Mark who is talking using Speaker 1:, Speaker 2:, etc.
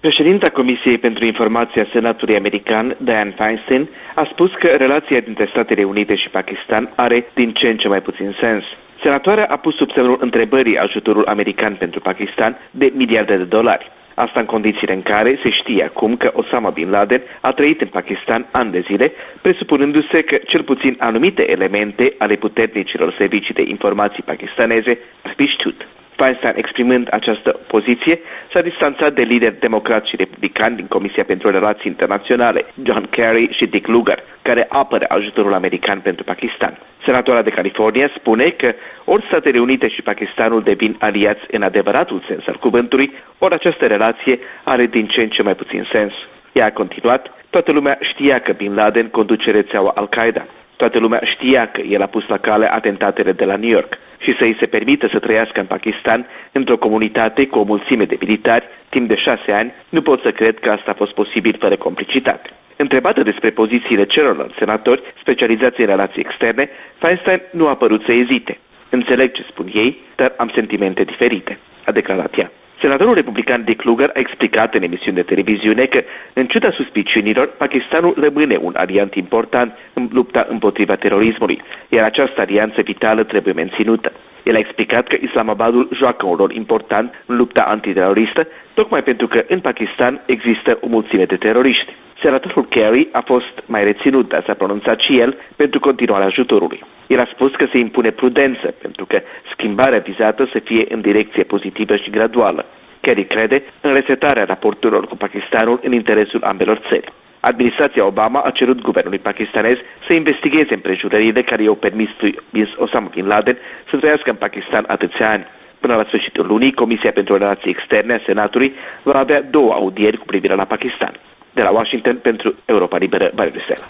Speaker 1: Președinta Comisiei pentru Informație a Senatului American, Dianne Feinstein, a spus că relația dintre Statele Unite și Pakistan are din ce în ce mai puțin sens. Senatoarea a pus sub semnul întrebării ajutorul american pentru Pakistan de miliarde de dolari. Asta în condițiile în care se știe acum că Osama Bin Laden a trăit în Pakistan ani de zile, presupunându-se că cel puțin anumite elemente ale puternicilor servicii de informații pakistaneze ar fi știut. Feinstein, exprimând această poziție, s-a distanțat de lideri democrați și republicani din Comisia pentru Relații Internaționale, John Kerry și Dick Lugar, care apără ajutorul american pentru Pakistan. Senatora de California spune că ori Statele Unite și Pakistanul devin aliați în adevăratul sens al cuvântului, ori această relație are din ce în ce mai puțin sens. Ea a continuat: toată lumea știa că Bin Laden conduce rețeaua Al-Qaeda. Toată lumea știa că el a pus la cale atentatele de la New York și să îi se permită să trăiască în Pakistan, într-o comunitate cu o mulțime de militari, timp de 6 ani, nu pot să cred că asta a fost posibil fără complicitate. Întrebată despre pozițiile celorlalți senatori specializați în relații externe, Feinstein nu a părut să ezite. Înțeleg ce spun ei, dar am sentimente diferite, a declarat ea. Senatorul republican Dick Lugar a explicat în emisiuni de televiziune că, în ciuda suspiciunilor, Pakistanul rămâne un aliant important în lupta împotriva terorismului, iar această alianță vitală trebuie menținută. El a explicat că Islamabadul joacă un rol important în lupta antiteroristă, tocmai pentru că în Pakistan există o mulțime de teroriști. Senatorul Kerry a fost mai reținut, dar s-a pronunțat și el pentru continuarea ajutorului. El a spus că se impune prudență, pentru că schimbarea vizată să fie în direcție pozitivă și graduală. Kerry crede în resetarea raporturilor cu Pakistanul în interesul ambelor țări. Administrația Obama a cerut guvernului pakistanez să investigheze împrejurările care i-au permis lui Osama Bin Laden să trăiască în Pakistan atâția ani. Până la sfârșitul lunii, Comisia pentru Relații Externe a Senatului va avea 2 audieri cu privire la Pakistan. De la Washington, pentru Europa Liberă, Marius Sela.